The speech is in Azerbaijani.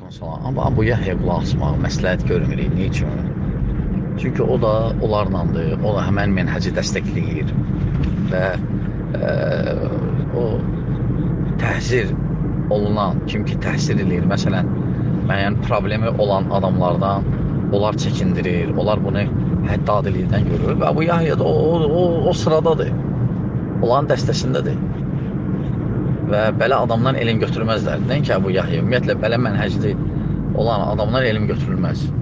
falan. Amma bu Yahya qulaq asmağı məsləhət görmürük. Niçin? Çünki o da onlarlandır. O da həmən mənhəci dəstəkləyir və o təhzir olunan, kim ki təhsir edir, məsələn, müəyyən problemi olan adamlardan onlar çəkindirir, onlar bunu həddadiliyindən görür və bu Yahya da o sıradadır, onların dəstəsindədir və belə adamdan elm götürməzlər. Nəinki bu Yahya, ümumiyyətlə belə mənhəcli olan adamdan elm götürülməz.